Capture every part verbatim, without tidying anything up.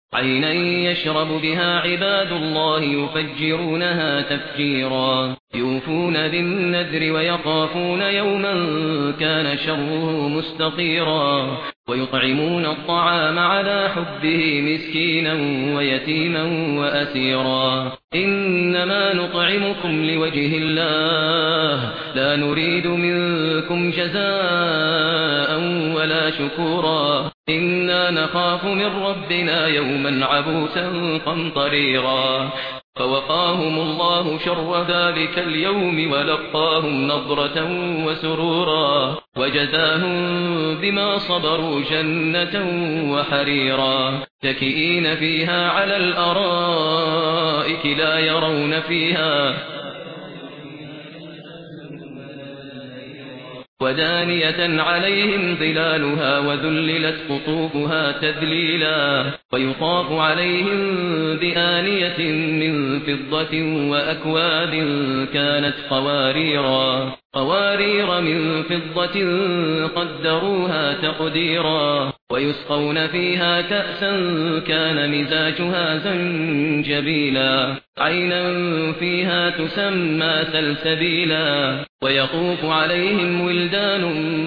عينا يشرب بها عباد الله يفجرونها تفجيرا يوفون بالنذر ويخافون يوما كان شره مستطيرا ويطعمون الطعام على حبه مسكينا ويتيما وأسيرا إنما نطعمكم لوجه الله لا نريد منكم جزاء ولا شكورا إنا نخاف من ربنا يوما عبوسا قمطريرا فوقاهم الله شر ذلك اليوم ولقاهم نضرة وسرورا وجزاهم بما صبروا جنة وحريرا تكئين فيها على الأرائك لا يرون فيها ودانية عليهم ظلالها وذللت قطوفها تذليلا ويطاف عليهم بآنية من فضة وأكواب كانت قواريرا قوارير من فضة قدروها تقديرا ويسقون فيها كأسا كان مزاجها زنجبيلا عينا فيها تسمى سلسبيلا ويطوف عليهم ولدان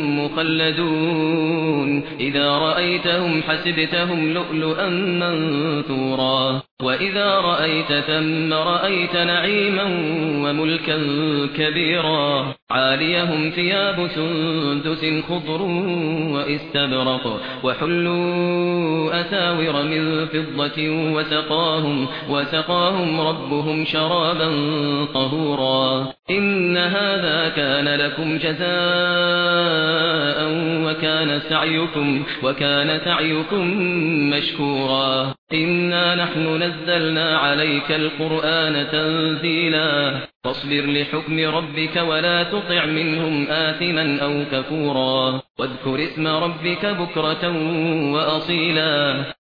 مخلدون إذا رأيتهم حسبتهم لؤلؤا منثورا وإذا رأيت ثم رأيت نعيما وملكا كبيرا عاليهم ثياب سندس خضر واستبرق وحلوا أساور من فضة وسقاهم, وسقاهم ربهم شرابا طهورا إن هذا كان لكم جزاء وكان سعيكم, وكان سعيكم مشكورا إنا نحن نزلنا عليك القرآن تنزيلا فاصبر لحكم ربك ولا تطع منهم آثما أو كفورا واذكر اسم ربك بكرة وأصيلا